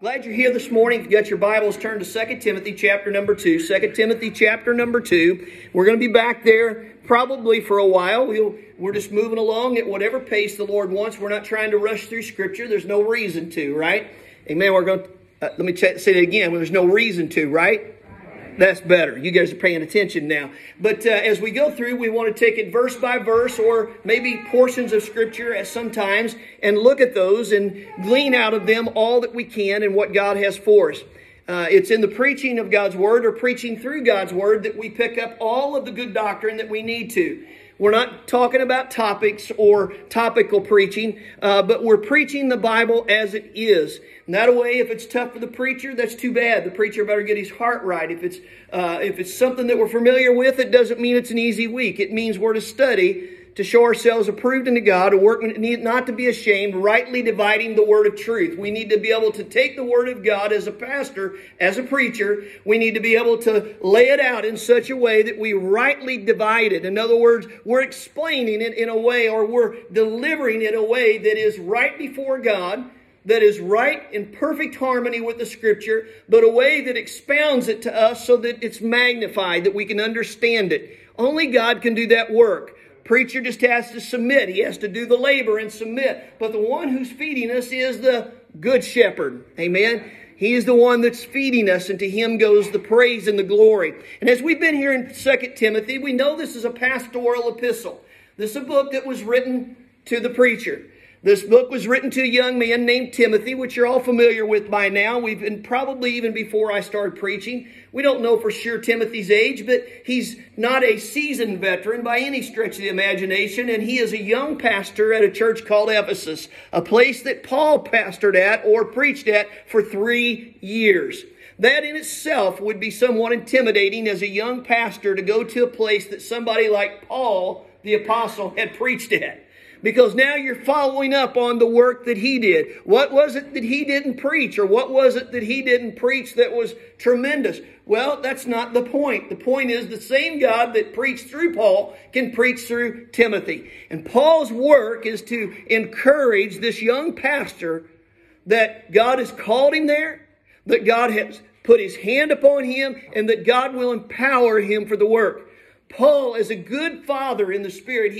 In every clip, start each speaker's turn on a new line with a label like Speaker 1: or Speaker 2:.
Speaker 1: Glad you're here this morning. If you got your Bibles, turn to 2 Timothy chapter number 2. 2 Timothy chapter number 2. We're going to be back there probably for a while. We're just moving along at whatever pace the Lord wants. We're not trying to rush through Scripture. There's no reason to, right? Amen. We're going to, let me say it again. There's no reason to, right? That's better. You guys are paying attention now. But as we go through, we want to take it verse by verse or maybe portions of Scripture at sometimes and look at those and glean out of them all that we can and what God has for us. It's in the preaching of God's Word or preaching through God's Word that we pick up all of the good doctrine that we need to. We're not talking about topics or topical preaching, but we're preaching the Bible as it is. And that way, if it's tough for the preacher, that's too bad. The preacher better get his heart right. If it's something that we're familiar with, it doesn't mean it's an easy week. It means we're to study to show ourselves approved unto God, a workman not to be ashamed, rightly dividing the word of truth. We need to be able to take the word of God as a pastor, as a preacher. We need to be able to lay it out in such a way that we rightly divide it. In other words, we're explaining it in a way, or we're delivering it in a way that is right before God, that is right in perfect harmony with the Scripture, but a way that expounds it to us so that it's magnified, that we can understand it. Only God can do that work. Preacher just has to submit. He has to do the labor and submit. But the one who's feeding us is the good shepherd. Amen. He is the one that's feeding us, and to him goes the praise and the glory. And as we've been here in 2 Timothy, we know this is a pastoral epistle. This is a book that was written to the preacher. This book was written to a young man named Timothy, which you're all familiar with by now. We've been probably even before I started preaching. We don't know for sure Timothy's age, but he's not a seasoned veteran by any stretch of the imagination. And he is a young pastor at a church called Ephesus, a place that Paul pastored at or preached at for 3 years. That in itself would be somewhat intimidating as a young pastor to go to a place that somebody like Paul, the apostle, had preached at. Because now you're following up on the work that he did. What was it that he didn't preach? Or what was it that he didn't preach that was tremendous? Well, that's not the point. The point is the same God that preached through Paul can preach through Timothy. And Paul's work is to encourage this young pastor that God has called him there, that God has put his hand upon him, and that God will empower him for the work. Paul, as a good father in the Spirit,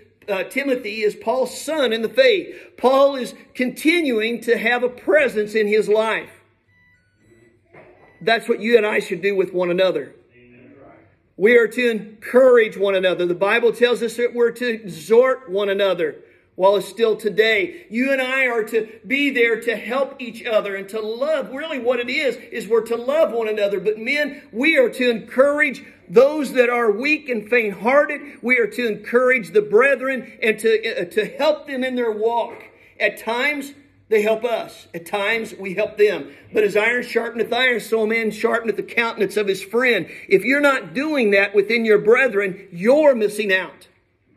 Speaker 1: Timothy is Paul's son in the faith. Paul is continuing to have a presence in his life. That's what you and I should do with one another. We are to encourage one another. The Bible tells us that we're to exhort one another while it's still today. You and I are to be there to help each other and to love. Really what it is we're to love one another. But men, we are to encourage those that are weak and faint-hearted. We are to encourage the brethren and to help them in their walk. At times, they help us. At times, we help them. But as iron sharpeneth iron, so a man sharpeneth the countenance of his friend. If you're not doing that within your brethren, you're missing out.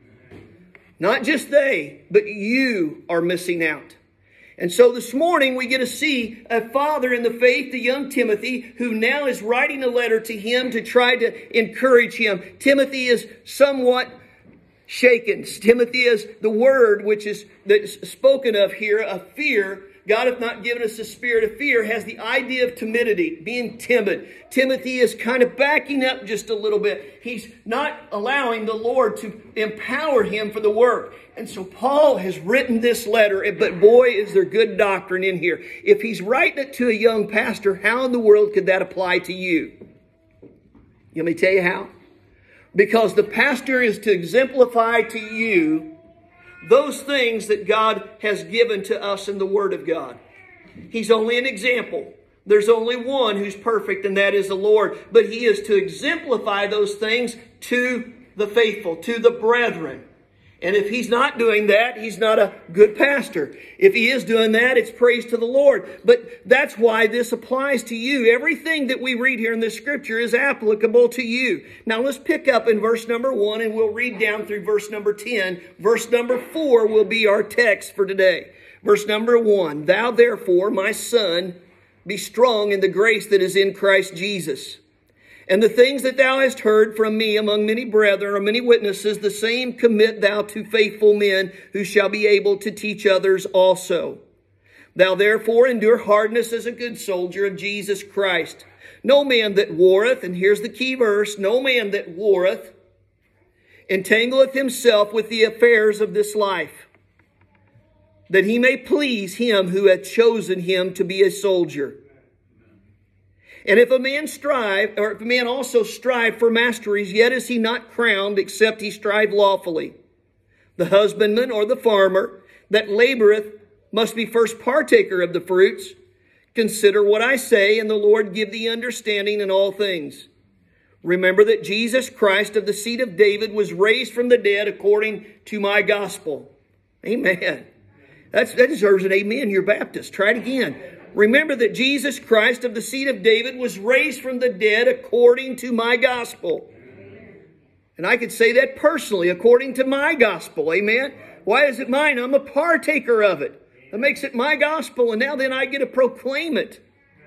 Speaker 1: Not just they, but you are missing out. And so this morning we get to see a father in the faith, the young Timothy, who now is writing a letter to him to try to encourage him. Timothy is somewhat shaken. Timothy is the word that's spoken of here, of fear. God hath not given us a spirit of fear, has the idea of timidity, being timid. Timothy is kind of backing up just a little bit. He's not allowing the Lord to empower him for the work. And so Paul has written this letter, but boy, is there good doctrine in here. If he's writing it to a young pastor, how in the world could that apply to you? Let me tell you how. Because the pastor is to exemplify to you those things that God has given to us in the Word of God. He's only an example. There's only one who's perfect, and that is the Lord. But he is to exemplify those things to the faithful, to the brethren. And if he's not doing that, he's not a good pastor. If he is doing that, it's praise to the Lord. But that's why this applies to you. Everything that we read here in this scripture is applicable to you. Now let's pick up in verse number 1 and we'll read down through verse number 10. Verse number 4 will be our text for today. Verse number 1, Thou therefore, my son, be strong in the grace that is in Christ Jesus. And the things that thou hast heard from me among many brethren or many witnesses, the same commit thou to faithful men who shall be able to teach others also. Thou therefore endure hardness as a good soldier of Jesus Christ. No man that warreth, and here's the key verse, no man that warreth entangleth himself with the affairs of this life, that he may please him who hath chosen him to be a soldier. And if a man strive, or if a man also strive for masteries, yet is he not crowned, except he strive lawfully. The husbandman or the farmer that laboreth must be first partaker of the fruits. Consider what I say, and the Lord give thee understanding in all things. Remember that Jesus Christ of the seed of David was raised from the dead according to my gospel. Amen. That deserves an amen. You're Baptist. Try it again. Remember that Jesus Christ of the seed of David was raised from the dead according to my gospel. And I could say that personally, according to my gospel. Amen. Why is it mine? I'm a partaker of it. That makes it my gospel, and now then I get to proclaim it.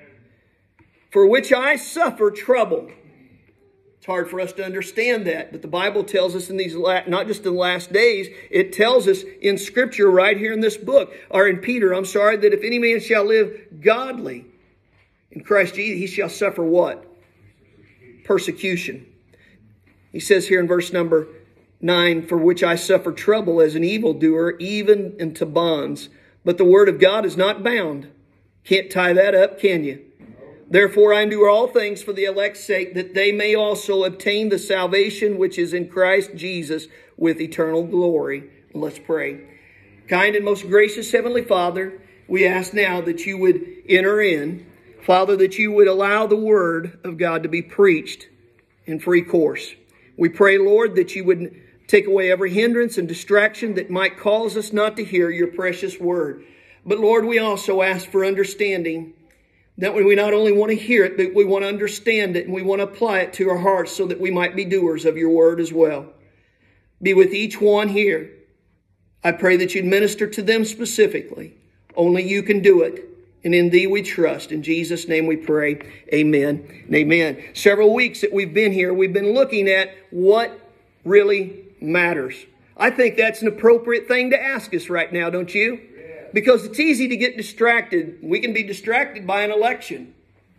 Speaker 1: For which I suffer trouble. It's hard for us to understand that, but the Bible tells us in these, not just in the last days, it tells us in Scripture right here in this book, or in Peter, that if any man shall live godly in Christ Jesus, he shall suffer what? Persecution. He says here in verse number 9, for which I suffer trouble as an evildoer, even into bonds. But the word of God is not bound. Can't tie that up, can you? Therefore I endure all things for the elect's sake, that they may also obtain the salvation which is in Christ Jesus with eternal glory. Let's pray. Kind and most gracious Heavenly Father, we ask now that you would enter in. Father, that you would allow the word of God to be preached in free course. We pray, Lord, that you would take away every hindrance and distraction that might cause us not to hear your precious word. But Lord, we also ask for understanding, that we not only want to hear it, but we want to understand it and we want to apply it to our hearts so that we might be doers of your word as well. Be with each one here. I pray that you'd minister to them specifically. Only you can do it. And in thee we trust. In Jesus' name we pray. Amen and amen. Several weeks that we've been here, we've been looking at what really matters. I think that's an appropriate thing to ask us right now, don't you? Because it's easy to get distracted. We can be distracted by an election.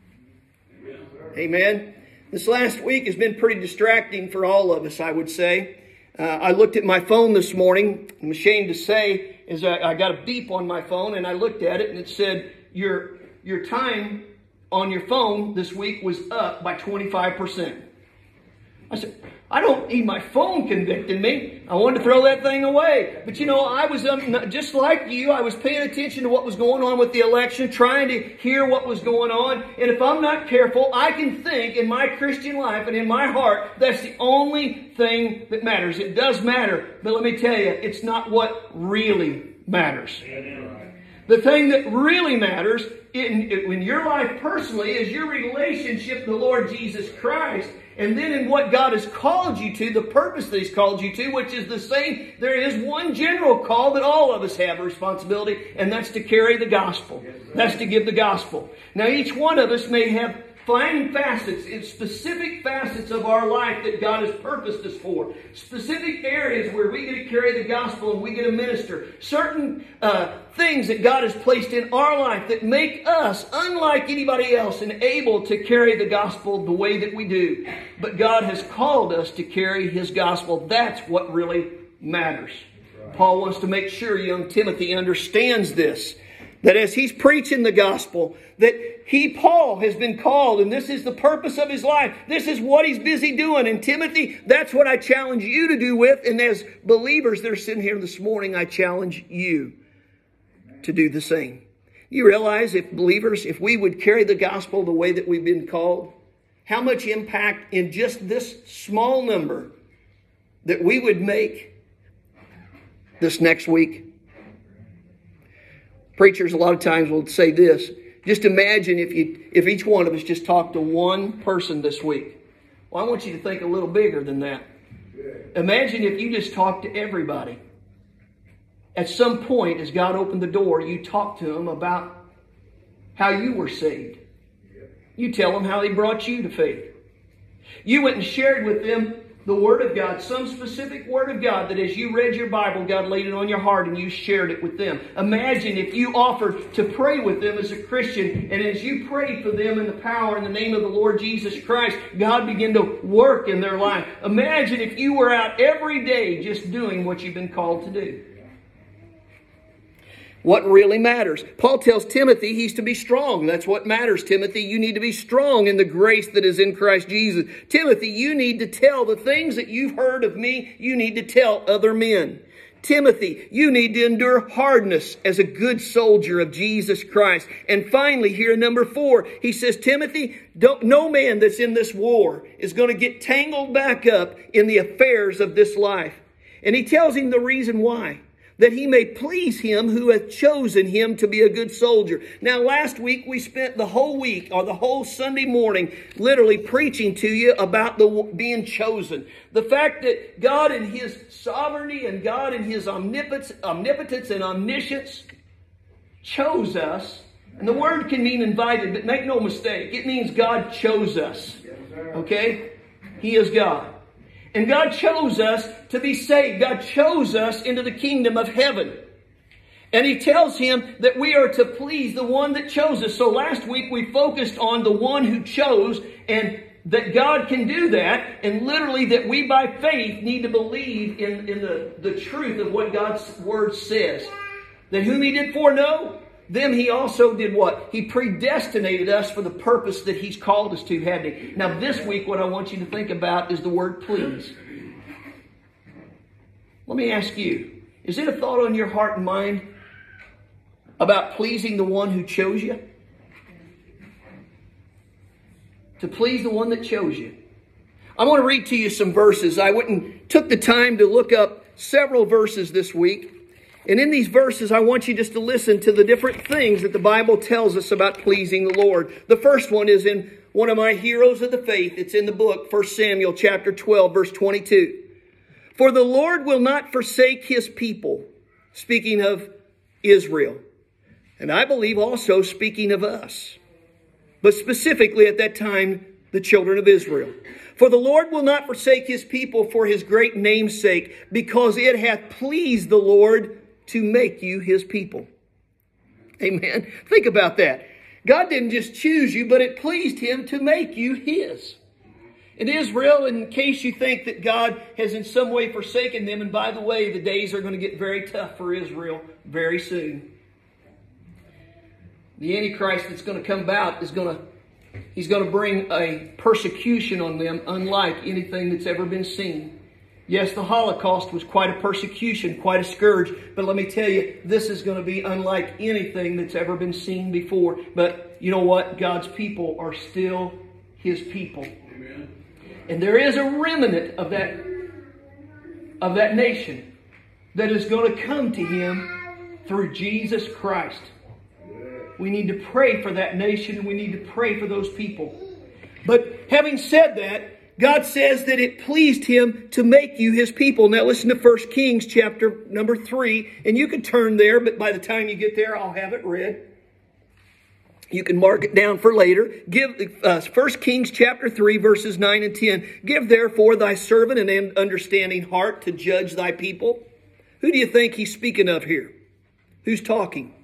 Speaker 1: Amen. This last week has been pretty distracting for all of us, I would say. I looked at my phone this morning. I'm ashamed to say, is I got a beep on my phone, and I looked at it, and it said, your time on your phone this week was up by 25%. I said, I don't need my phone convicting me. I wanted to throw that thing away. But you know, I was just like you. I was paying attention to what was going on with the election, trying to hear what was going on. And if I'm not careful, I can think in my Christian life and in my heart, that's the only thing that matters. It does matter. But let me tell you, it's not what really matters. The thing that really matters in your life personally is your relationship with the Lord Jesus Christ. And then in what God has called you to, the purpose that He's called you to, which is the same. There is one general call that all of us have a responsibility, and that's to carry the gospel. That's to give the gospel. Now each one of us may have fine facets, in specific facets of our life that God has purposed us for. Specific areas where we get to carry the gospel and we get to minister. Certain things that God has placed in our life that make us unlike anybody else and able to carry the gospel the way that we do. But God has called us to carry His gospel. That's what really matters. Paul wants to make sure young Timothy understands this. That as he's preaching the gospel, that Paul, has been called, and this is the purpose of his life. This is what he's busy doing. And Timothy, that's what I challenge you to do with. And as believers that are sitting here this morning, I challenge you to do the same. You realize if believers, if we would carry the gospel the way that we've been called, how much impact in just this small number that we would make this next week. Preachers a lot of times will say this. Just imagine if each one of us just talked to one person this week. Well, I want you to think a little bigger than that. Imagine if you just talked to everybody. At some point, as God opened the door, you talked to them about how you were saved. You tell them how He brought you to faith. You went and shared with them the Word of God, some specific Word of God that as you read your Bible, God laid it on your heart and you shared it with them. Imagine if you offered to pray with them as a Christian, and as you prayed for them in the power and the name of the Lord Jesus Christ, God began to work in their life. Imagine if you were out every day just doing what you've been called to do. What really matters? Paul tells Timothy he's to be strong. That's what matters, Timothy. You need to be strong in the grace that is in Christ Jesus. Timothy, you need to tell the things that you've heard of me, you need to tell other men. Timothy, you need to endure hardness as a good soldier of Jesus Christ. And finally, here in number 4, he says, Timothy, no man that's in this war is going to get tangled back up in the affairs of this life. And he tells him the reason why. That he may please him who hath chosen him to be a good soldier. Now, last week we spent the whole week, or the whole Sunday morning, literally preaching to you about being chosen. The fact that God in His sovereignty and God in His omnipotence and omniscience chose us. And the word can mean invited, but make no mistake, it means God chose us. Okay? He is God. And God chose us to be saved. God chose us into the kingdom of heaven. And He tells him that we are to please the one that chose us. So last week we focused on the one who chose, and that God can do that. And literally that we by faith need to believe in the truth of what God's Word says. That whom He did foreknow, them He also did what? He predestinated us for the purpose that He's called us to, hadn't He? Now this week what I want you to think about is the word please. Let me ask you, is it a thought on your heart and mind about pleasing the one who chose you? To please the one that chose you. I want to read to you some verses. I took the time to look up several verses this week. And in these verses, I want you just to listen to the different things that the Bible tells us about pleasing the Lord. The first one is in one of my heroes of the faith. It's in the book, 1 Samuel chapter 12, verse 22. For the Lord will not forsake His people, speaking of Israel. And I believe also speaking of us. But specifically at that time, the children of Israel. For the Lord will not forsake His people for His great name's sake, because it hath pleased the Lord to make you His people. Amen. Think about that. God didn't just choose you, but it pleased Him to make you His. In Israel, in case you think that God has in some way forsaken them, and by the way, the days are going to get very tough for Israel very soon. The Antichrist that's going to come about he's going to bring a persecution on them unlike anything that's ever been seen. Yes, the Holocaust was quite a persecution, quite a scourge. But let me tell you, this is going to be unlike anything that's ever been seen before. But you know what? God's people are still His people. Amen. And there is a remnant of that nation that is going to come to Him through Jesus Christ. We need to pray for that nation, and we need to pray for those people. But having said that, God says that it pleased Him to make you His people. Now listen to 1 Kings chapter number 3. And you can turn there, but by the time you get there, I'll have it read. You can mark it down for later. Give 1 Kings chapter 3, verses 9 and 10. Give therefore thy servant an understanding heart to judge thy people. Who do you think he's speaking of here? Who's talking?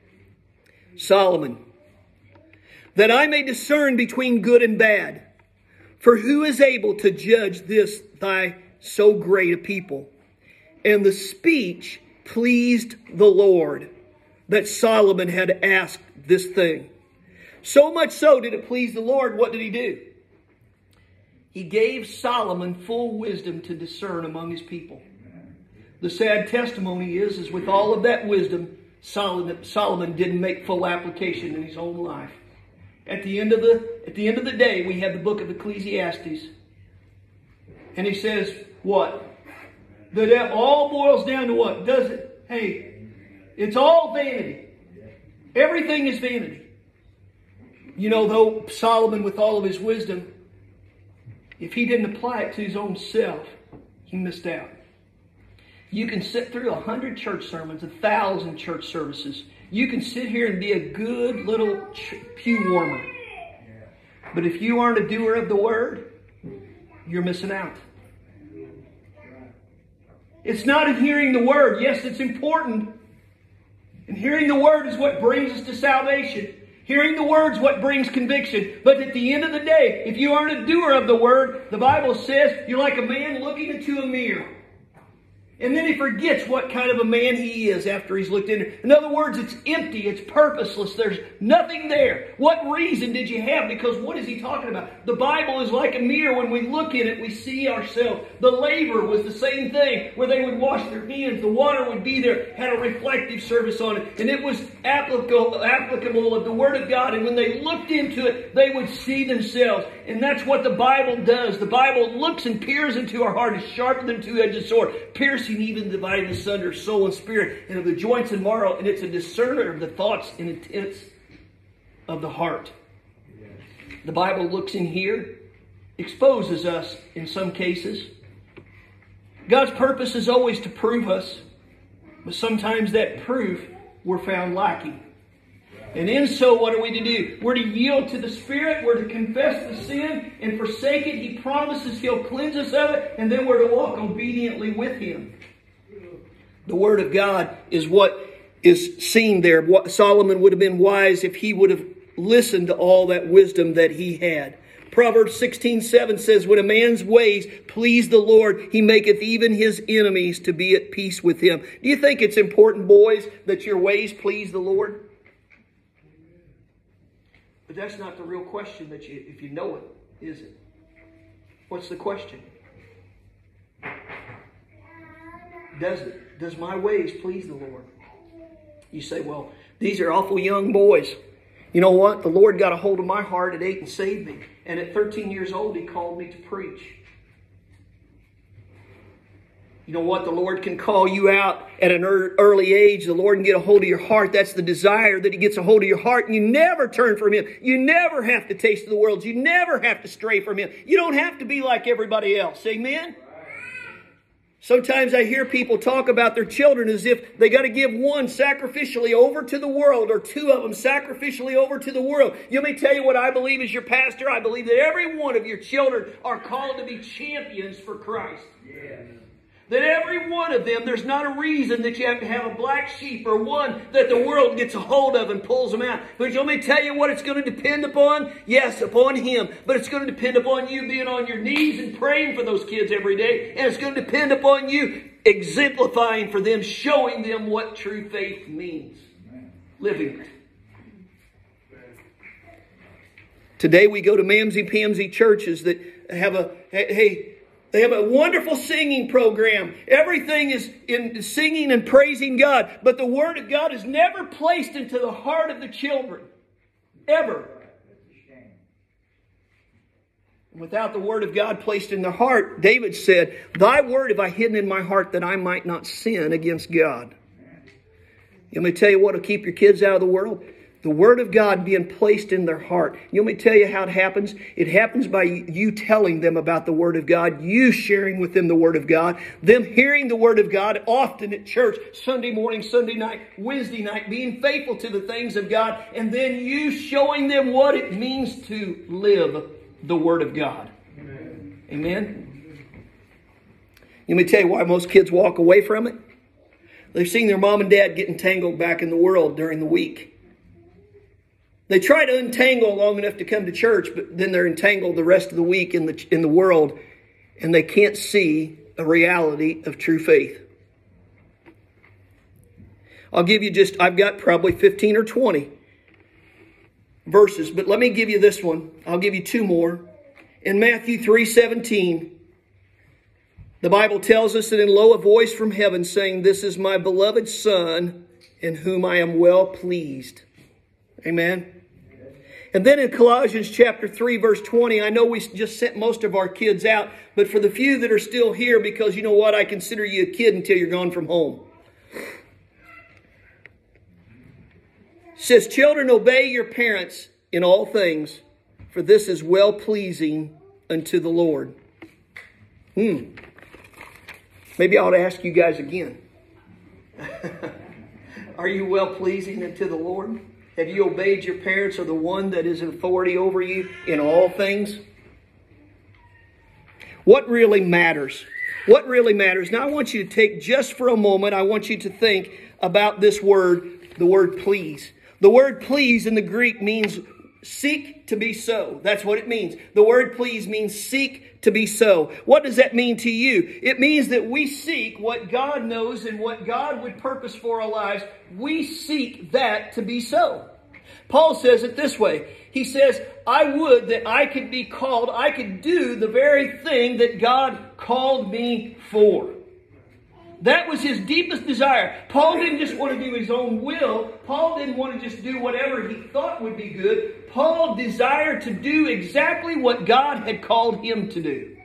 Speaker 1: Solomon. That I may discern between good and bad. For who is able to judge this thy so great a people? And the speech pleased the Lord, that Solomon had asked this thing. So much so did it please the Lord, what did He do? He gave Solomon full wisdom to discern among His people. The sad testimony is with all of that wisdom, Solomon didn't make full application in his own life. At the end of the day, we have the book of Ecclesiastes. And he says, what? That it all boils down to what? Does it? Hey, it's all vanity. Everything is vanity. You know, though Solomon, with all of his wisdom, if he didn't apply it to his own self, he missed out. You can sit through 100 church sermons, 1,000 church services. You can sit here and be a good little pew warmer. But if you aren't a doer of the Word, you're missing out. It's not in hearing the Word. Yes, it's important. And hearing the Word is what brings us to salvation. Hearing the Word is what brings conviction. But at the end of the day, if you aren't a doer of the Word, the Bible says you're like a man looking into a mirror. And then he forgets what kind of a man he is after he's looked in it. In other words, it's empty. It's purposeless. There's nothing there. What reason did you have? Because what is he talking about? The Bible is like a mirror. When we look in it, we see ourselves. The laver was the same thing, where they would wash their hands. The water would be there, had a reflective surface on it. And it was applicable of the Word of God. And when they looked into it, they would see themselves. And that's what the Bible does. The Bible looks and peers into our heart, is sharper than a two-edged sword, piercing even dividing asunder soul and spirit, and of the joints and marrow, and it's a discerner of the thoughts and intents of the heart. The Bible looks in here, exposes us in some cases. God's purpose is always to prove us, but sometimes that proof we're found lacking. And in so, what are we to do? We're to yield to the Spirit. We're to confess the sin and forsake it. He promises He'll cleanse us of it. And then we're to walk obediently with Him. The Word of God is what is seen there. Solomon would have been wise if he would have listened to all that wisdom that he had. Proverbs 16:7 says, when a man's ways please the Lord, He maketh even his enemies to be at peace with him. Do you think it's important, boys, that your ways please the Lord? But that's not the real question if you know it, is it? What's the question? Does my ways please the Lord? You say, well, these are awful young boys. You know what? The Lord got a hold of my heart at 8 and saved me. And at 13 years old, He called me to preach. You know what? The Lord can call you out at an early age. The Lord can get a hold of your heart. That's the desire, that He gets a hold of your heart. And you never turn from Him. You never have to taste the world. You never have to stray from Him. You don't have to be like everybody else. Amen? Sometimes I hear people talk about their children as if they got to give one sacrificially over to the world, or two of them sacrificially over to the world. You may tell you what I believe as your pastor. I believe that every one of your children are called to be champions for Christ. Yes. That every one of them, there's not a reason that you have to have a black sheep or one that the world gets a hold of and pulls them out. But you want me to tell you what it's going to depend upon? Yes, upon Him. But it's going to depend upon you being on your knees and praying for those kids every day. And it's going to depend upon you exemplifying for them, showing them what true faith means. Living it. Today we go to mamsy-pamsy churches that have they have a wonderful singing program. Everything is in singing and praising God. But the Word of God is never placed into the heart of the children. Ever. Without the Word of God placed in their heart, David said, Thy Word have I hidden in my heart that I might not sin against God. Let me tell you what will keep your kids out of the world. The Word of God being placed in their heart. You want me to tell you how it happens? It happens by you telling them about the Word of God, you sharing with them the Word of God, them hearing the Word of God often at church, Sunday morning, Sunday night, Wednesday night, being faithful to the things of God, and then you showing them what it means to live the Word of God. Amen? Amen? Let me tell you why most kids walk away from it. They've seen their mom and dad get entangled back in the world during the week. They try to untangle long enough to come to church, but then they're entangled the rest of the week in the world, and they can't see a reality of true faith. I've got probably 15 or 20 verses, but let me give you this one. I'll give you two more. In Matthew 3:17, the Bible tells us that in lo, a voice from heaven saying, This is my beloved Son, in whom I am well pleased. Amen. And then in Colossians chapter 3, verse 20, I know we just sent most of our kids out, but for the few that are still here, because you know what, I consider you a kid until you're gone from home. It says, Children, obey your parents in all things, for this is well-pleasing unto the Lord. Maybe I ought to ask you guys again. Are you well-pleasing unto the Lord? Have you obeyed your parents or the one that is in authority over you in all things? What really matters? What really matters? Now I want you to take just for a moment, I want you to think about this word, the word please. The word please in the Greek means seek to be so. That's what it means. The word please means seek to be so. What does that mean to you? It means that we seek what God knows and what God would purpose for our lives. We seek that to be so. Paul says it this way. He says, I would that I could be called, I could do the very thing that God called me for. That was his deepest desire. Paul didn't just want to do his own will. Paul didn't want to just do whatever he thought would be good. Paul desired to do exactly what God had called him to do.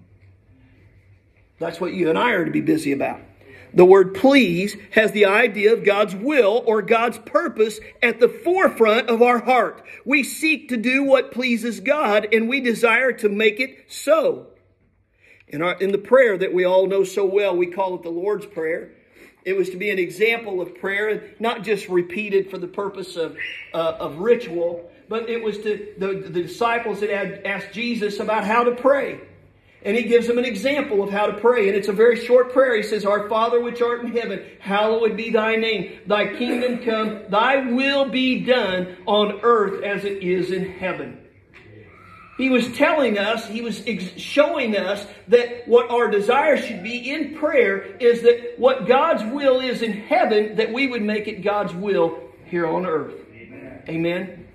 Speaker 1: That's what you and I are to be busy about. The word please has the idea of God's will or God's purpose at the forefront of our heart. We seek to do what pleases God, and we desire to make it so. In the prayer that we all know so well, we call it the Lord's Prayer. It was to be an example of prayer, not just repeated for the purpose of ritual, but it was to the disciples that had asked Jesus about how to pray. And he gives them an example of how to pray. And it's a very short prayer. He says, Our Father which art in heaven, hallowed be thy name. Thy kingdom come, thy will be done on earth as it is in heaven. He was telling us, he was showing us that what our desire should be in prayer is that what God's will is in heaven, that we would make it God's will here on earth. Amen.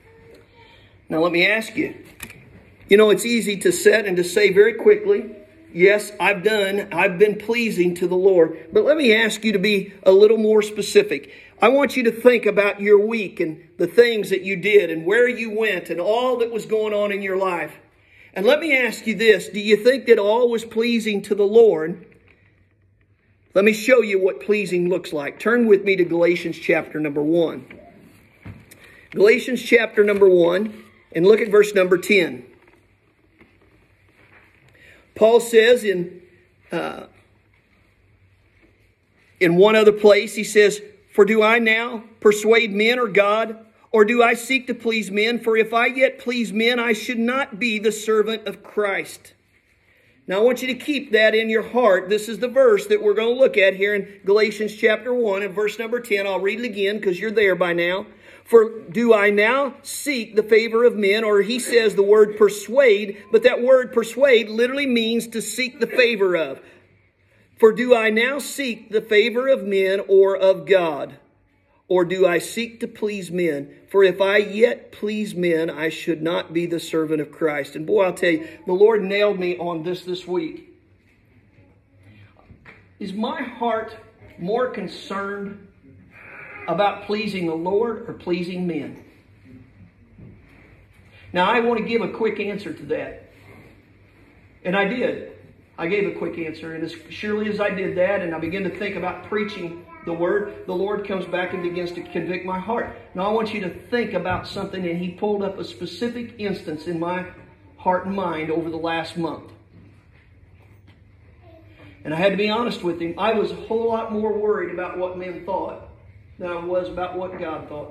Speaker 1: Now let me ask you. You know, it's easy to set and to say very quickly, yes, I've been pleasing to the Lord. But let me ask you to be a little more specific. I want you to think about your week and the things that you did and where you went and all that was going on in your life. And let me ask you this. Do you think that all was pleasing to the Lord? Let me show you what pleasing looks like. Turn with me to Galatians chapter number 1. Galatians chapter number 1, and look at verse number 10. Paul says in one other place, he says, For do I now persuade men or God, or do I seek to please men? For if I yet please men, I should not be the servant of Christ. Now I want you to keep that in your heart. This is the verse that we're going to look at here in Galatians chapter 1 and verse number 10. I'll read it again because you're there by now. For do I now seek the favor of men? Or he says the word persuade, but that word persuade literally means to seek the favor of. For do I now seek the favor of men or of God? Or do I seek to please men? For if I yet please men, I should not be the servant of Christ. And boy, I'll tell you, the Lord nailed me on this week. Is my heart more concerned about pleasing the Lord or pleasing men? Now, I want to give a quick answer to that. And I did. I gave a quick answer. And as surely as I did that, and I began to think about preaching the Word, the Lord comes back and begins to convict my heart. Now, I want you to think about something, and He pulled up a specific instance in my heart and mind over the last month. And I had to be honest with Him. I was a whole lot more worried about what men thought than I was about what God thought.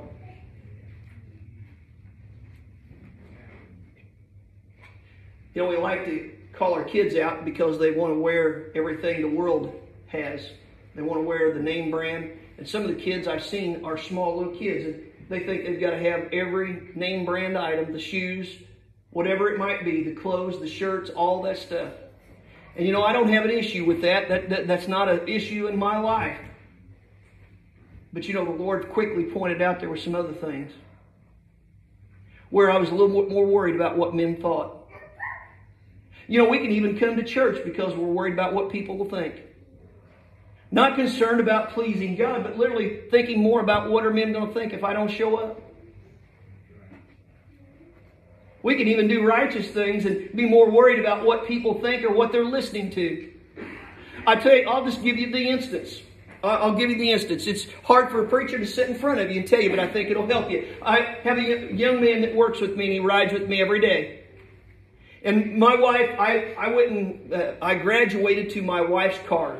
Speaker 1: You know, we like to call our kids out because they want to wear everything the world has. They want to wear the name brand. And some of the kids I've seen are small little kids. And they think they've got to have every name brand item, the shoes, whatever it might be, the clothes, the shirts, all that stuff. And you know, I don't have an issue with that. That's not an issue in my life. But you know, the Lord quickly pointed out there were some other things where I was a little more worried about what men thought. You know, we can even come to church because we're worried about what people will think. Not concerned about pleasing God, but literally thinking more about what are men going to think if I don't show up. We can even do righteous things and be more worried about what people think or what they're listening to. I tell you, I'll just give you the instance. I'll give you the instance. It's hard for a preacher to sit in front of you and tell you, but I think it'll help you. I have a young man that works with me and he rides with me every day. And my wife, I graduated to my wife's car.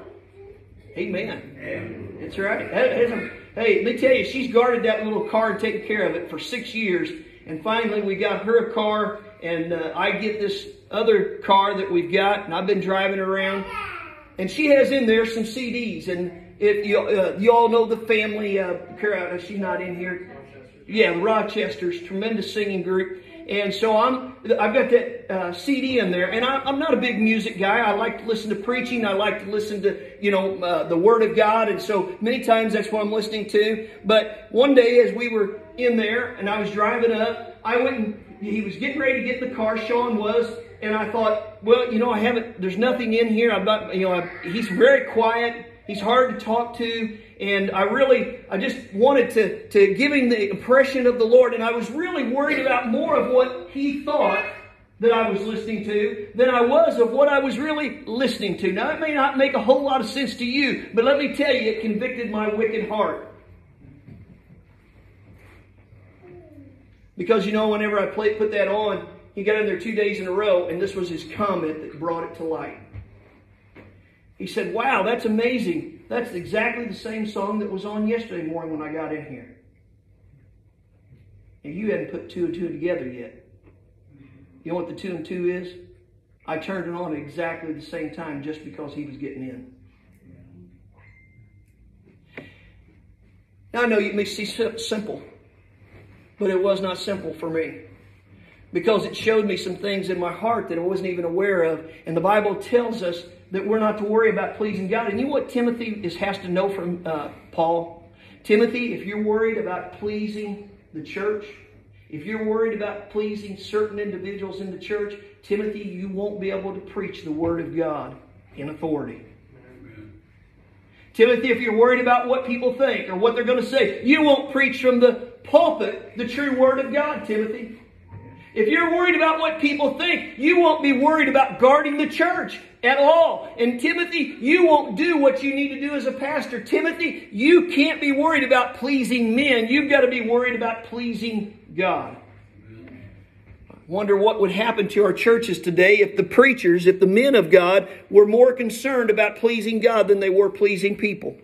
Speaker 1: Amen. That's right. Hey, let me tell you, she's guarded that little car and taken care of it for 6 years. And finally, we got her a car, and I get this other car that we've got, and I've been driving around. And she has in there some CDs. And if you all know the family, she's not in here. Yeah, Rochester's tremendous singing group. And so I've got that CD in there. And I'm not a big music guy. I like to listen to preaching. I like to listen to, the Word of God. And so many times that's what I'm listening to. But one day as we were in there and I was driving up, I went and he was getting ready to get in the car. Sean was. And I thought, well, there's nothing in here. He's very quiet. He's hard to talk to. And I just wanted to give him the impression of the Lord. And I was really worried about more of what he thought that I was listening to than I was of what I was really listening to. Now, it may not make a whole lot of sense to you, but let me tell you, it convicted my wicked heart. Because, whenever I put that on, he got in there 2 days in a row, and this was his comment that brought it to light. He said, wow, that's amazing. That's exactly the same song that was on yesterday morning when I got in here. And you hadn't put 2 and 2 together yet. You know what the 2 and 2 is? I turned it on at exactly the same time just because he was getting in. Now I know it may seem simple, but it was not simple for me. Because it showed me some things in my heart that I wasn't even aware of. And the Bible tells us that we're not to worry about pleasing God. And you know what Timothy has to know from Paul? Timothy, if you're worried about pleasing the church, if you're worried about pleasing certain individuals in the church, Timothy, you won't be able to preach the Word of God in authority. Amen. Timothy, if you're worried about what people think or what they're going to say, you won't preach from the pulpit the true Word of God, Timothy. If you're worried about what people think, you won't be worried about guarding the church at all. And Timothy, you won't do what you need to do as a pastor. Timothy, you can't be worried about pleasing men. You've got to be worried about pleasing God. I wonder what would happen to our churches today if the preachers, if the men of God were more concerned about pleasing God than they were pleasing people.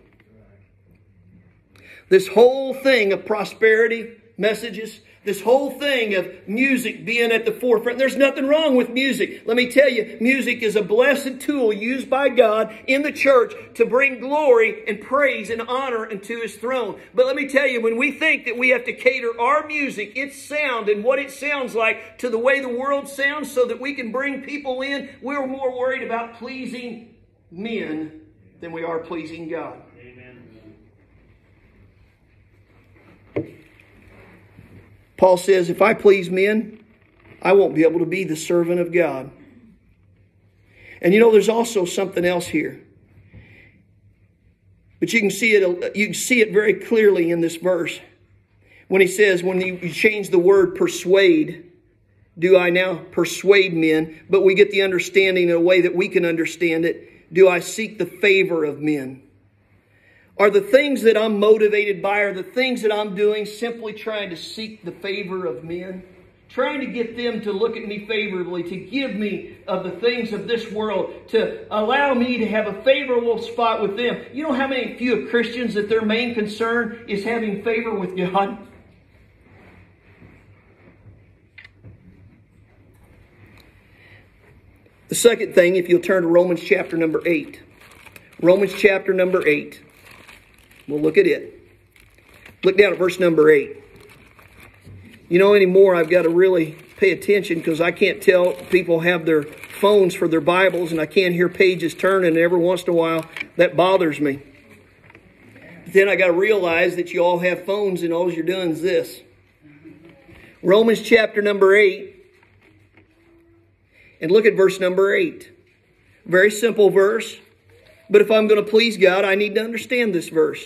Speaker 1: This whole thing of prosperity messages, this whole thing of music being at the forefront. There's nothing wrong with music. Let me tell you, music is a blessed tool used by God in the church to bring glory and praise and honor unto His throne. But let me tell you, when we think that we have to cater our music, its sound and what it sounds like to the way the world sounds so that we can bring people in, we're more worried about pleasing men than we are pleasing God. Paul says, if I please men, I won't be able to be the servant of God. And there's also something else here. But you can see it very clearly in this verse. When he says, when you change the word persuade, do I now persuade men? But we get the understanding in a way that we can understand it. Do I seek the favor of men? Are the things that I'm motivated by, are the things that I'm doing simply trying to seek the favor of men? Trying to get them to look at me favorably, to give me of the things of this world, to allow me to have a favorable spot with them. You know how many few Christians that their main concern is having favor with God? The second thing, if you'll turn to Romans chapter number 8. Romans chapter number 8. We'll look at it. Look down at verse number 8. Anymore I've got to really pay attention because I can't tell people have their phones for their Bibles and I can't hear pages turning, and every once in a while that bothers me. But then I got to realize that you all have phones and all you're doing is this. Romans chapter number 8. And look at verse number 8. Very simple verse. But if I'm going to please God, I need to understand this verse.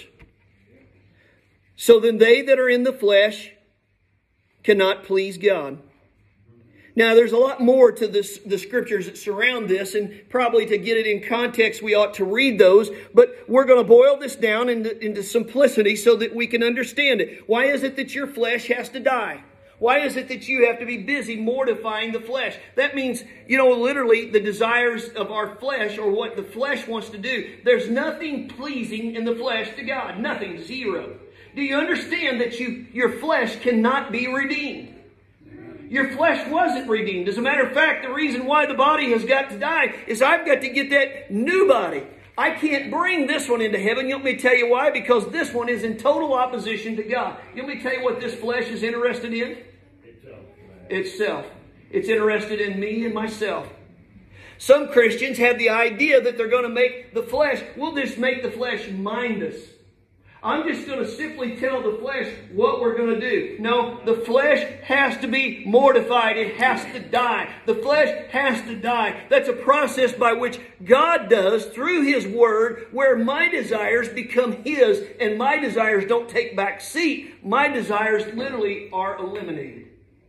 Speaker 1: So then they that are in the flesh cannot please God. Now there's a lot more to the scriptures that surround this, and probably to get it in context we ought to read those. But we're going to boil this down into simplicity so that we can understand it. Why is it that your flesh has to die? Why is it that you have to be busy mortifying the flesh? That means, literally the desires of our flesh, or what the flesh wants to do. There's nothing pleasing in the flesh to God. Nothing. Zero. Do you understand that your flesh cannot be redeemed? Your flesh wasn't redeemed. As a matter of fact, the reason why the body has got to die is I've got to get that new body. I can't bring this one into heaven. You want me to tell you why? Because this one is in total opposition to God. You want me to tell you what this flesh is interested in? Itself. It's interested in me and myself. Some Christians have the idea that they're going to make the flesh, we'll just make the flesh mind us. I'm just going to simply tell the flesh what we're going to do. No, the flesh has to be mortified. It has to die. The flesh has to die. That's a process by which God does through His Word, where my desires become His and my desires don't take back seat. My desires literally are eliminated.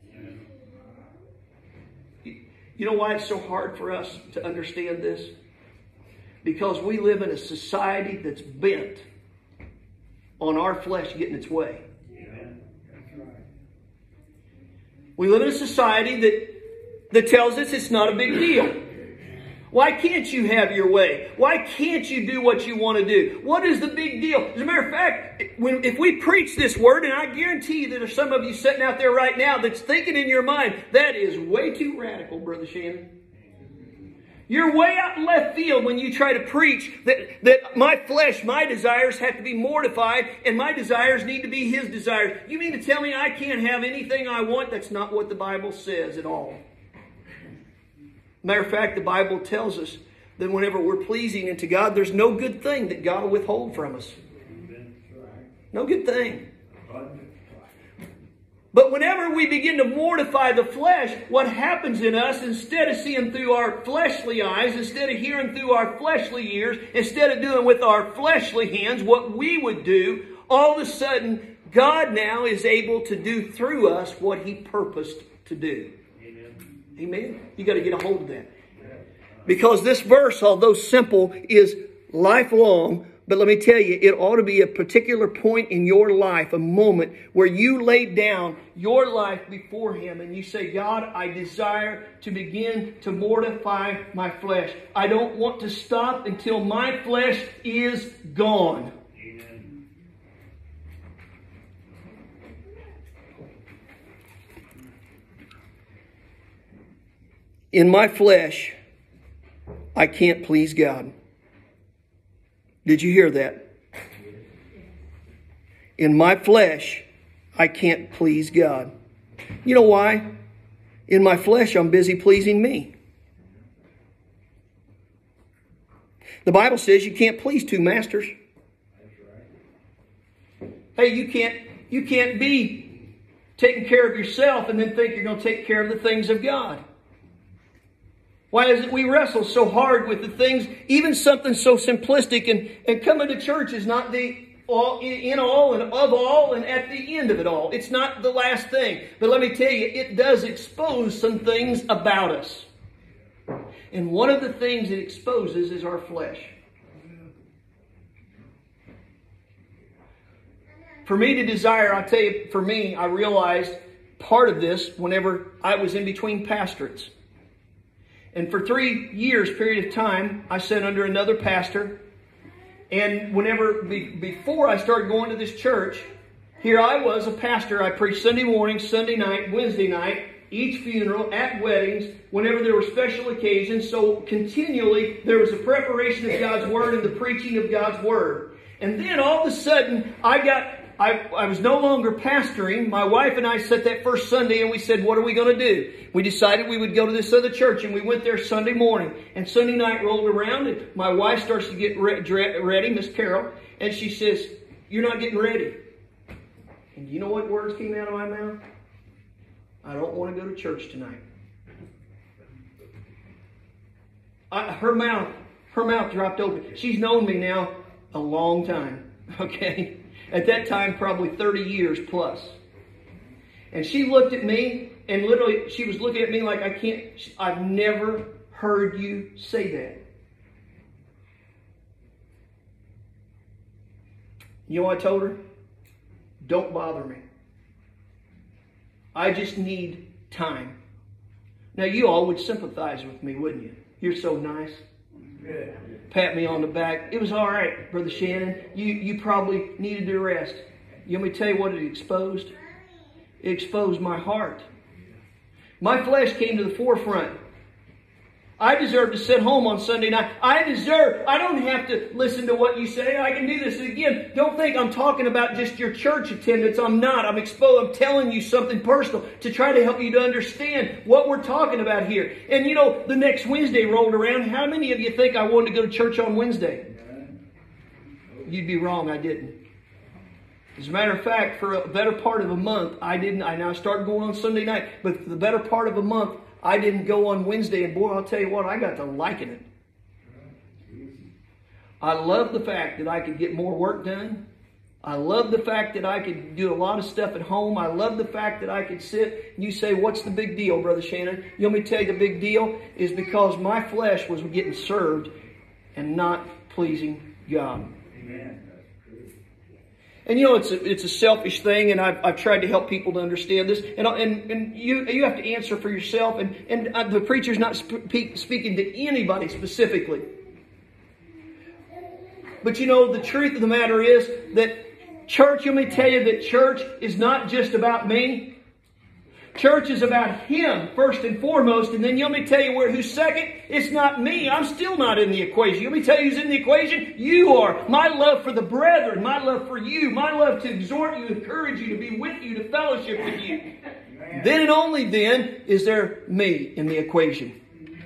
Speaker 1: You know why it's so hard for us to understand this? Because we live in a society that's bent on our flesh getting its way. We live in a society that tells us it's not a big deal. Why can't you have your way? Why can't you do what you want to do? What is the big deal? As a matter of fact, if we preach this word, and I guarantee you that there's some of you sitting out there right now that's thinking in your mind, that is way too radical, Brother Shannon. You're way out in left field when you try to preach that my flesh, my desires have to be mortified and my desires need to be His desires. You mean to tell me I can't have anything I want? That's not what the Bible says at all. Matter of fact, the Bible tells us that whenever we're pleasing unto God, there's no good thing that God will withhold from us. No good thing. But whenever we begin to mortify the flesh, what happens in us, instead of seeing through our fleshly eyes, instead of hearing through our fleshly ears, instead of doing with our fleshly hands what we would do, all of a sudden, God now is able to do through us what He purposed to do. Amen. Amen. You got to get a hold of that. Because this verse, although simple, is lifelong. But let me tell you, it ought to be a particular point in your life, a moment where you lay down your life before Him and you say, God, I desire to begin to mortify my flesh. I don't want to stop until my flesh is gone. Amen. In my flesh, I can't please God. Did you hear that? In my flesh, I can't please God. You know why? In my flesh, I'm busy pleasing me. The Bible says you can't please two masters. Hey, you can't be taking care of yourself and then think you're going to take care of the things of God. Why is it we wrestle so hard with the things, even something so simplistic, and coming to church is not the all in all and of all and at the end of it all. It's not the last thing. But let me tell you, it does expose some things about us. And one of the things it exposes is our flesh. For me to desire, I'll tell you, for me, I realized part of this whenever I was in between pastorates. And for 3 years period of time, I sat under another pastor. And before I started going to this church, here I was a pastor. I preached Sunday morning, Sunday night, Wednesday night, each funeral, at weddings, whenever there were special occasions. So continually, there was a preparation of God's Word and the preaching of God's Word. And then all of a sudden, I was no longer pastoring. My wife and I sat that first Sunday and we said, what are we going to do? We decided we would go to this other church, and we went there Sunday morning. And Sunday night rolled around and my wife starts to get ready, Miss Carol, and she says, you're not getting ready. And you know what words came out of my mouth? I don't want to go to church tonight. Her mouth dropped open. She's known me now a long time, okay? At that time, probably 30 years plus. And she looked at me, and literally, she was looking at me like, I've never heard you say that. You know what I told her? Don't bother me. I just need time. Now, you all would sympathize with me, wouldn't you? You're so nice. Pat me on the back. It was all right, Brother Shannon. You probably needed to rest. You want me to tell you what it exposed? It exposed my heart. My flesh came to the forefront. I deserve to sit home on Sunday night. I don't have to listen to what you say. I can do this. And again, don't think I'm talking about just your church attendance. I'm not. I'm telling you something personal to try to help you to understand what we're talking about here. And you know, the next Wednesday rolled around. How many of you think I wanted to go to church on Wednesday? You'd be wrong. I didn't. As a matter of fact, for a better part of a month, I didn't. I now started going on Sunday night. But for the better part of a month, I didn't go on Wednesday, and boy, I'll tell you what, I got to liking it. I love the fact that I could get more work done. I love the fact that I could do a lot of stuff at home. I love the fact that I could sit. You say, what's the big deal, Brother Shannon? You want me to tell you the big deal? Is because my flesh was getting served and not pleasing God. Amen. And you know, it's a selfish thing, and I've tried to help people to understand this. And you have to answer for yourself. And the preacher's not speaking to anybody specifically. But you know, the truth of the matter is that church, let me tell you that church is not just about me. Church is about Him first and foremost. And then let me tell you who's second. It's not me. I'm still not in the equation. Let me tell you who's in the equation. You are. My love for the brethren. My love for you. My love to exhort you, encourage you, to be with you, to fellowship with you. Amen. Then and only then is there me in the equation.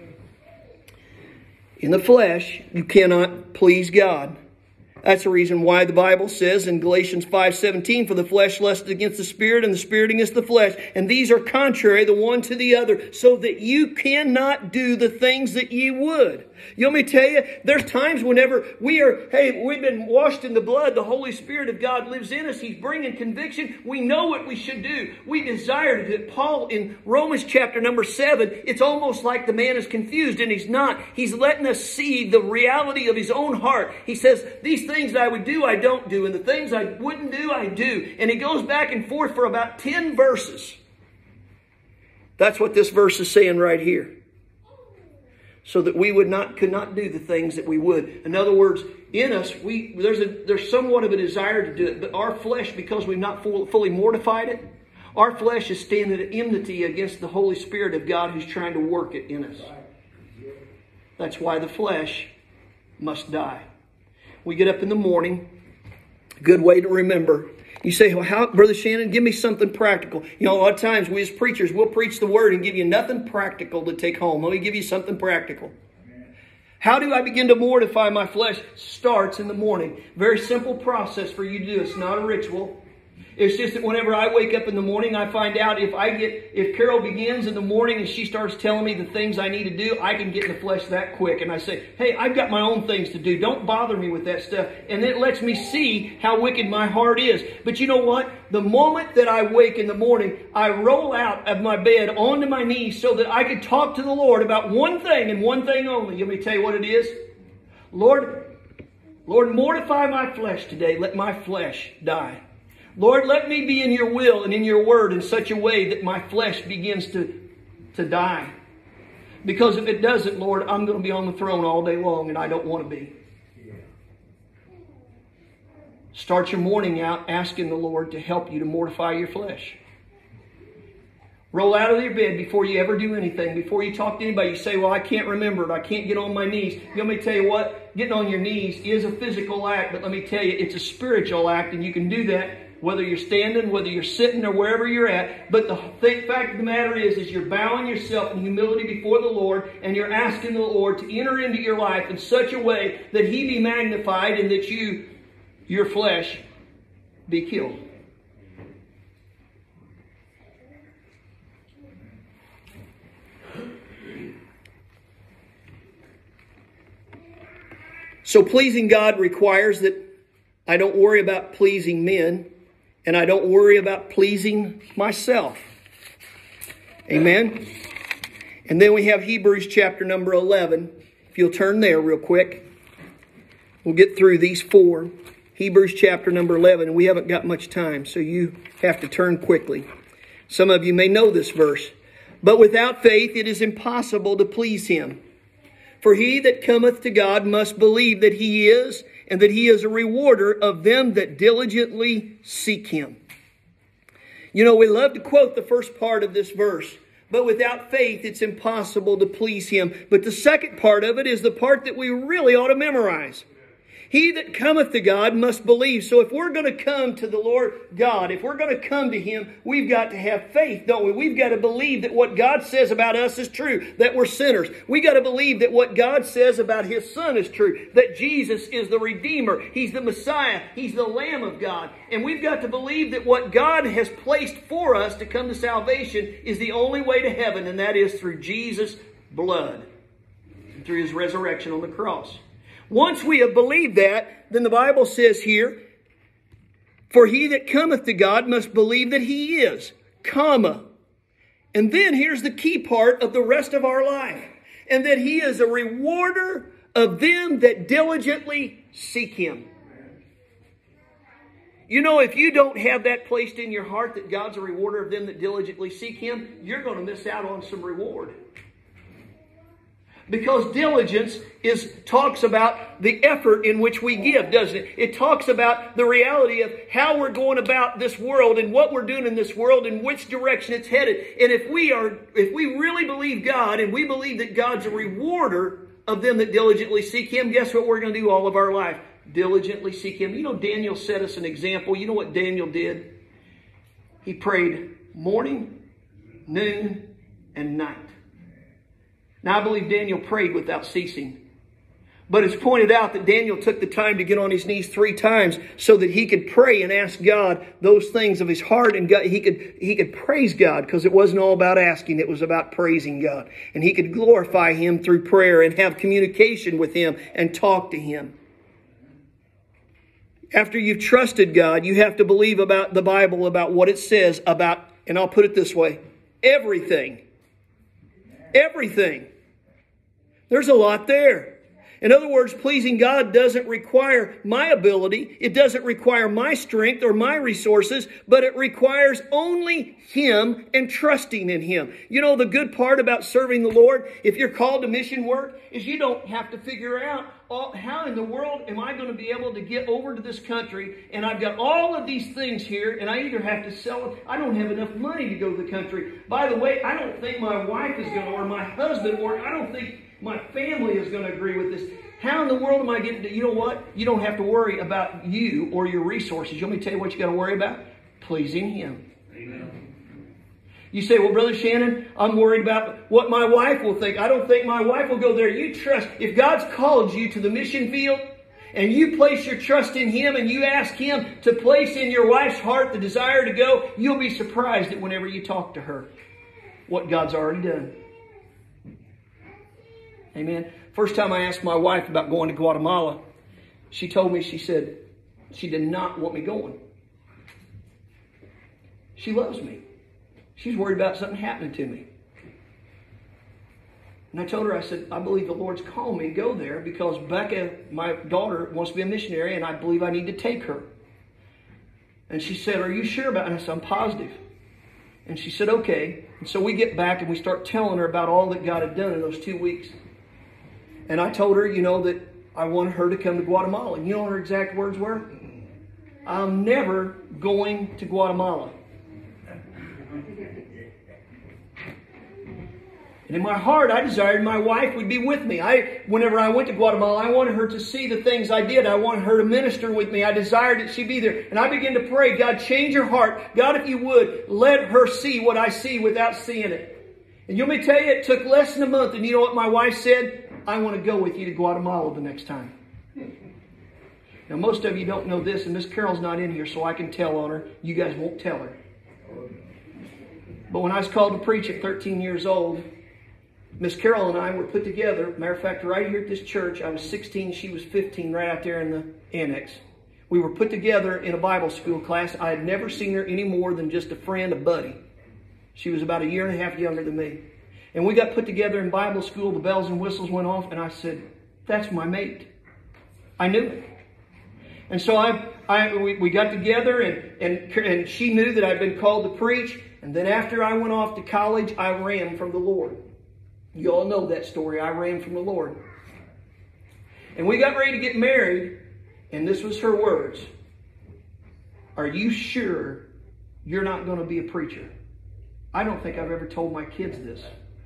Speaker 1: In the flesh, you cannot please God. That's the reason why the Bible says in Galatians 5:17, for the flesh lusts against the Spirit, and the Spirit against the flesh. And these are contrary the one to the other, so that you cannot do the things that ye would. You want me to tell you, there's times whenever we've been washed in the blood, the Holy Spirit of God lives in us. He's bringing conviction. We know what we should do. We desire to do it. Paul in Romans chapter number 7, it's almost like the man is confused, and he's not. He's letting us see the reality of his own heart. He says, these things that I would do, I don't do. And the things I wouldn't do, I do. And he goes back and forth for about 10 verses. That's what this verse is saying right here. So that we could not do the things that we would. In other words, in us, there's somewhat of a desire to do it. But our flesh, because we've not fully mortified it, our flesh is standing at enmity against the Holy Spirit of God who's trying to work it in us. That's why the flesh must die. We get up in the morning. A good way to remember. You say, well, how, Brother Shannon, give me something practical. You know, a lot of times we as preachers, we'll preach the word and give you nothing practical to take home. Let me give you something practical. How do I begin to mortify my flesh? Starts in the morning. Very simple process for you to do. It's not a ritual. It's just that whenever I wake up in the morning, I find out if Carol begins in the morning and she starts telling me the things I need to do, I can get in the flesh that quick. And I say, hey, I've got my own things to do. Don't bother me with that stuff. And it lets me see how wicked my heart is. But you know what? The moment that I wake in the morning, I roll out of my bed onto my knees so that I could talk to the Lord about one thing and one thing only. Let me tell you what it is. Lord, mortify my flesh today. Let my flesh die. Lord, let me be in your will and in your word in such a way that my flesh begins to die. Because if it doesn't, Lord, I'm going to be on the throne all day long, and I don't want to be. Start your morning out asking the Lord to help you to mortify your flesh. Roll out of your bed before you ever do anything. Before you talk to anybody, you say, well, I can't remember it. I can't get on my knees. Let me tell you what, getting on your knees is a physical act, but let me tell you, it's a spiritual act, and you can do that whether you're standing, whether you're sitting, or wherever you're at. But the fact of the matter is you're bowing yourself in humility before the Lord, and you're asking the Lord to enter into your life in such a way that He be magnified and that your flesh be killed. So pleasing God requires that I don't worry about pleasing men, and I don't worry about pleasing myself. Amen? And then we have Hebrews chapter number 11. If you'll turn there real quick. We'll get through these 4. Hebrews chapter number 11. And we haven't got much time, so you have to turn quickly. Some of you may know this verse. But without faith it is impossible to please Him. For he that cometh to God must believe that He is, and that He is a rewarder of them that diligently seek Him. You know, we love to quote the first part of this verse. But without faith, it's impossible to please Him. But the second part of it is the part that we really ought to memorize. He that cometh to God must believe. So if we're going to come to the Lord God, if we're going to come to Him, we've got to have faith, don't we? We've got to believe that what God says about us is true, that we're sinners. We've got to believe that what God says about His Son is true, that Jesus is the Redeemer. He's the Messiah. He's the Lamb of God. And we've got to believe that what God has placed for us to come to salvation is the only way to heaven, and that is through Jesus' blood, through His resurrection on the cross. Once we have believed that, then the Bible says here, for he that cometh to God must believe that He is, comma. And then here's the key part of the rest of our life. And that He is a rewarder of them that diligently seek Him. You know, if you don't have that placed in your heart that God's a rewarder of them that diligently seek Him, you're going to miss out on some reward. Because diligence talks about the effort in which we give, doesn't it? It talks about the reality of how we're going about this world and what we're doing in this world and which direction it's headed. And if we really believe God and we believe that God's a rewarder of them that diligently seek Him, guess what we're going to do all of our life? Diligently seek Him. You know, Daniel set us an example. You know what Daniel did? He prayed morning, noon, and night. Now, I believe Daniel prayed without ceasing. But it's pointed out that Daniel took the time to get on his knees 3 times so that he could pray and ask God those things of his heart. And God, he could praise God, because it wasn't all about asking. It was about praising God. And he could glorify Him through prayer and have communication with Him and talk to Him. After you've trusted God, you have to believe about the Bible, about what it says about, and I'll put it this way, everything. Everything. There's a lot there. In other words, pleasing God doesn't require my ability. It doesn't require my strength or my resources, but it requires only Him and trusting in Him. You know, the good part about serving the Lord, if you're called to mission work, is you don't have to figure out how in the world am I going to be able to get over to this country, and I've got all of these things here, and I either have to sell it. I don't have enough money to go to the country. By the way, I don't think my wife is going to, or my husband, or I don't think my family is going to agree with this. How in the world am I getting to... You know what? You don't have to worry about you or your resources. You want me to tell you what you got to worry about? Pleasing Him. Amen. You say, well, Brother Shannon, I'm worried about what my wife will think. I don't think my wife will go there. You trust. If God's called you to the mission field and you place your trust in Him and you ask Him to place in your wife's heart the desire to go, you'll be surprised that whenever you talk to her, what God's already done. Amen. First time I asked my wife about going to Guatemala, she told me, she said, she did not want me going. She loves me. She's worried about something happening to me. And I told her, I said, I believe the Lord's calling me to go there because Becca, my daughter, wants to be a missionary, and I believe I need to take her. And she said, are you sure about it? And I said, I'm positive. And she said, okay. And so we get back and we start telling her about all that God had done in those 2 weeks. And I told her, you know, that I wanted her to come to Guatemala. And you know what her exact words were? I'm never going to Guatemala. And in my heart, I desired my wife would be with me. Whenever I went to Guatemala, I wanted her to see the things I did. I wanted her to minister with me. I desired that she be there. And I began to pray, God, change her heart. God, if you would, let her see what I see without seeing it. And you want me to tell you, it took less than a month. And you know what my wife said? I want to go with you to Guatemala the next time. Now, most of you don't know this, and Miss Carol's not in here, so I can tell on her. You guys won't tell her. But when I was called to preach at 13 years old, Miss Carol and I were put together. Matter of fact, right here at this church, I was 16, she was 15, right out there in the annex. We were put together in a Bible school class. I had never seen her any more than just a friend, a buddy. She was about 1.5 years younger than me. And we got put together in Bible school. The bells and whistles went off, and I said, that's my mate. I knew it. And so we got together, and she knew that I'd been called to preach. And then after I went off to college, I ran from the Lord. You all know that story. I ran from the Lord. And we got ready to get married, and this was her words. Are you sure you're not going to be a preacher? I don't think I've ever told my kids this.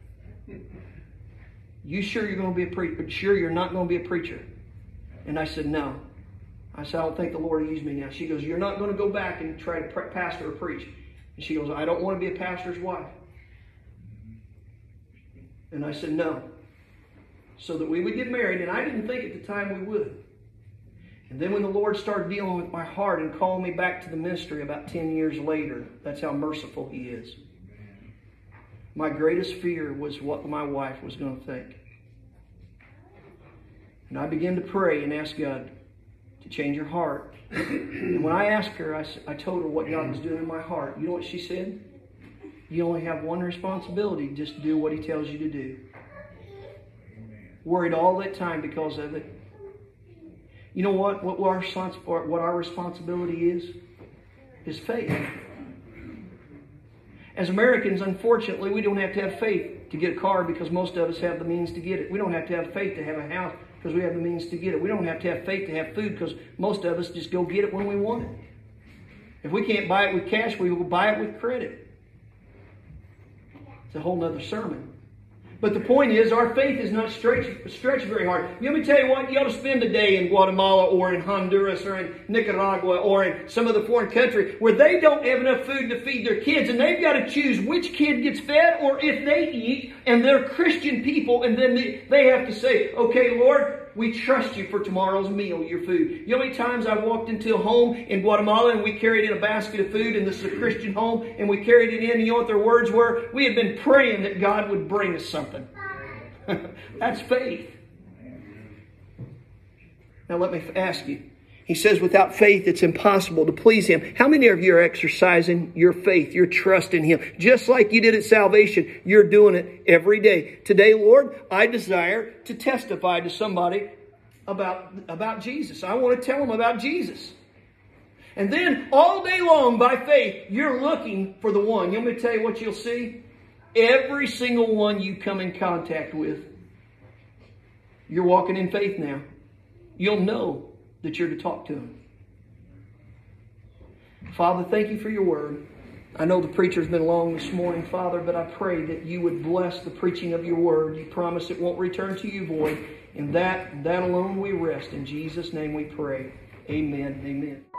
Speaker 1: You sure you're going to be a preacher? Sure you're not going to be a preacher? And I said, no. I said, I don't think the Lord will use me now. She goes, you're not going to go back and try to pastor or preach. And she goes, I don't want to be a pastor's wife. And I said, no. So that we would get married. And I didn't think at the time we would. And then when the Lord started dealing with my heart and calling me back to the ministry about 10 years later, that's how merciful He is. My greatest fear was what my wife was going to think. And I began to pray and ask God to change her heart. And when I asked her, I told her what God was doing in my heart. You know what she said? You only have one responsibility. Just do what He tells you to do. Worried all that time because of it. You know what? What our responsibility is faith. As Americans, unfortunately, we don't have to have faith to get a car because most of us have the means to get it. We don't have to have faith to have a house because we have the means to get it. We don't have to have faith to have food because most of us just go get it when we want it. If we can't buy it with cash, we will buy it with credit. It's a whole other sermon. But the point is, our faith is not stretched very hard. Let me tell you what, you ought to spend a day in Guatemala or in Honduras or in Nicaragua or in some of the foreign country where they don't have enough food to feed their kids, and they've got to choose which kid gets fed or if they eat, and they're Christian people, and then they have to say, okay, Lord, we trust you for tomorrow's meal, your food. You know how many times I walked into a home in Guatemala and we carried in a basket of food, and this is a Christian home, and we carried it in, and you know what their words were? We had been praying that God would bring us something. That's faith. Now let me ask you. He says without faith it's impossible to please Him. How many of you are exercising your faith, your trust in Him? Just like you did at salvation, you're doing it every day. Today, Lord, I desire to testify to somebody about Jesus. I want to tell them about Jesus. And then all day long by faith, you're looking for the one. You want me to tell you what you'll see? Every single one you come in contact with, you're walking in faith now. You'll know that you're to talk to Him. Father, thank you for your word. I know the preacher's been long this morning, Father, but I pray that you would bless the preaching of your word. You promise it won't return to you void. In that alone we rest. In Jesus' name we pray. Amen. Amen.